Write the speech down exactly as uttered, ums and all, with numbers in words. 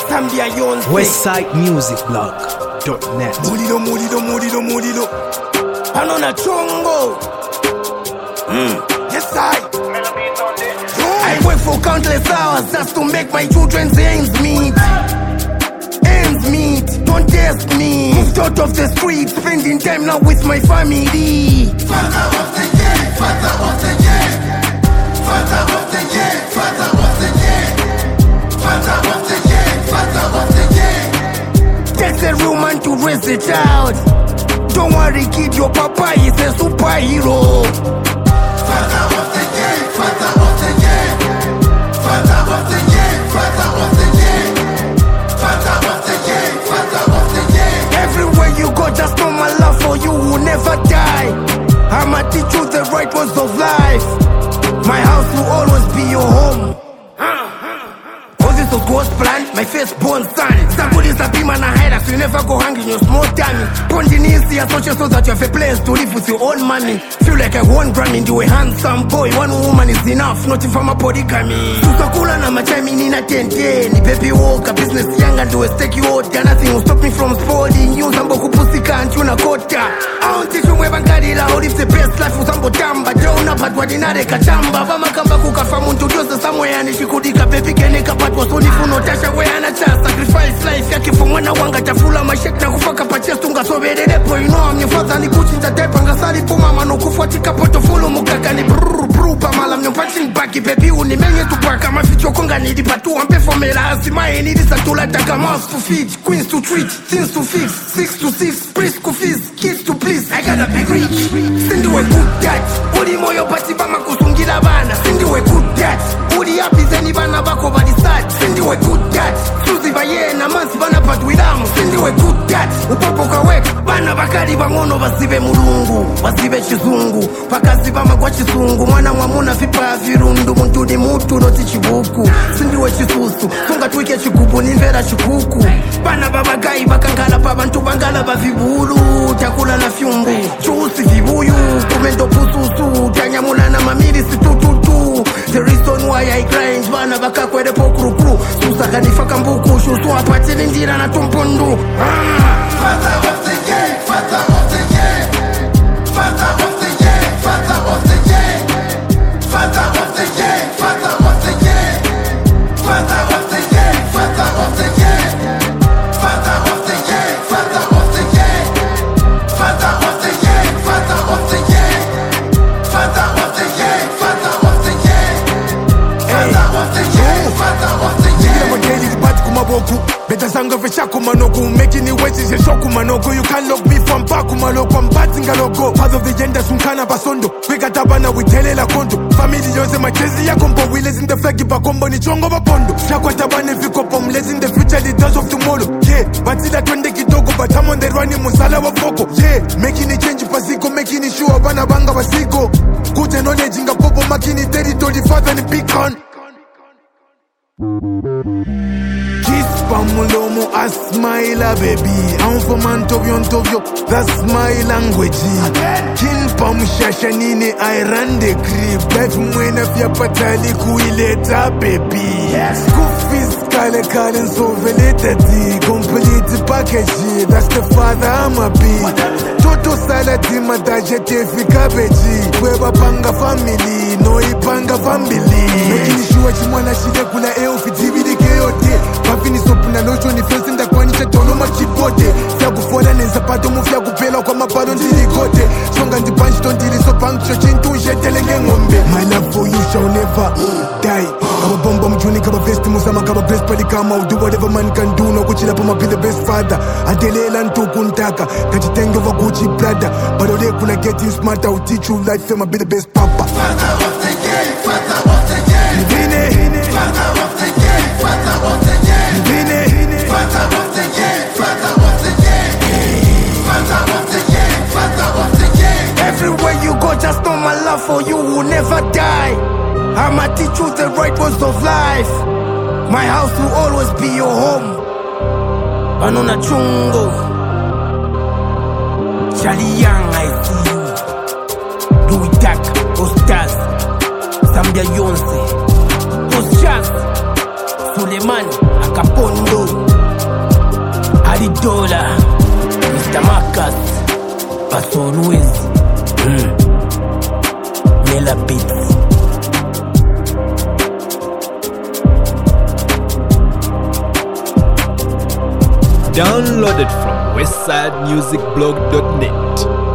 Zambia Yonse. Westside Music Blog dot net. Mulilo, mulilo, mulilo, mulilo. Panona chongo. Mm. Yes, I. I work for countless hours just to make my children's ends meet. Ends meet. Don't test me. Moved out of the street, spending time now with my family. Father of the year, father of the year. Father of the year, father of the year. Father of the year, father of the year. Takes a real man to raise a child. Don't worry, kid, your papa is a superhero. Father of the year, father of the year. Father of the year, father of the year. Father of the year, father of the year. Everywhere you go, just know my love for you will never die. I'ma teach you the right words of life. My house will always be your home. This was God's plan, my firstborn son. Somebody is a beam and a hider, so you never go hungry in your small tummy. Continuously associate so that you have a place to live with your own money. Feel like I won Grammy, you a handsome boy. One woman is enough, not if I'm a polygamy. Susakula na machami nina tente. Ni baby walk, a business young and do a stake you out. Got nothing will stop me from sporting. You sambo kupusika and you na kota. I don't teach you where bankadila, how live the best life with sambo tamba. Down up at wadinare kachamba. Vama kamba kukafamu ntudiose somewhere and ishikudika baby keneka patwa so nifuno tasha we anacha sacrifice life yake for mwana wanga tafula mashek na kufaka pachest unga soberere po you know I'm your father ni kuchi ntatepa ngasali puma mano kufuatika poto fulu mukaka ni brrr brrr pa malam nyo panchin baki baby unimenye tupaka maficho konga nidi patu ampe formela asimae nidi satula taka mouse to feed queens to treat things to fix six to six priest to feast kids to please I gotta be rich sindi we good dad uli moyo pati bama kusungira bana sindi we good dad uli happy zeni bana bako badi sad sindi we good dad suzi baye na mansi bana patwidamu sindi we good dad upopo kaweka bana bakali bangono basibe mulungu basibe chizungu pakazi bama kwa chisungu mwana mwamuna vipa virundu muntu ni mutu noti chibuku sindi we chisusu tunga tuike chikubu nimvera chikuku bana babagai bakangala pa bantu bangala bavibulu takula na fyumbu chusi vibuyu kumendo pususu tanyamula na mamiri sitututu the reason why I grind bana bakakwere pokuru susaka nifaka mbuku shusu apatini ndira na tumpundu ah. Father of the year, father of the year. Father of the year, father of the year. Father of the year, father of the year. Father of the year, father of the year. Father of the year, father of the year. Father of the year, father of the year. Father of the year, father of the year. Father of the year, father of the year. Better sanga veshaku manoku making it wet is a shoku manoku. You can't lock me from baku maloko. I'm batting a logo. Part of the gender sunkana basondo. We got abana with telela kondo. Family yose machezi ya kombo. We in the flag ipa kombo ni chongo bapondo. Shakwa tabane viko pom. Let's in the future leaders of tomorrow. Yeah, but see that when they kidogo. But I'm on the running musala wa foko. Yeah, making it change pasiko. Making it sure abana banga basiko. Good knowledge inga popo. Making it territory father ni beacon. Kiss pamulomo a smile baby. I'm from Antovio Antovio, that's my language. Kin pamushasha nini I ran the crib. Life mwena fya patali kuileta baby. Kufis kale kale so veletati. Complete package, that's the father I'ma be. Toto salati madajete fika beji. Weba panga family, no ipanga family. Making sure chimwana shide kula eo fitibidi keyote. Mafini sopu na locho ni fensi nda kwa nisha tono machipote. Fya kufola nenza pato mufya kupela kwa mapalo ndiri kote. Songa ndi punch to ndiri so puncture chintu ushetelenge ngombe. My love for you shall never die. Kaba bomba mjuni kaba vest musama kaba blessed pali kama. I'll do whatever man can do. No kuchila pama be the best father. Adelela ntuku ntaka. Kachitenge wa Gucci brother. But ole kuna getting smart. I'll teach you life. I'ma be the best papa. Father of the year, father of the year. Vine. Father of the year, father of the year. Vine. Father of the year, father of the year. Father of the year, father of the year. Everywhere you go, just know my love for you will never die. I'ma teach you the right words of life. My house will always be your home. Banona chungo. Charlie Young, I see you. Louis Dak, Ostaz, Zambia Yonse, Oshaz, Suleiman, Akapondo. Daddy Dollar, Mister Marcus, Pastor Ruiz, mm. Mela Beats. Downloaded from westside music blog dot net.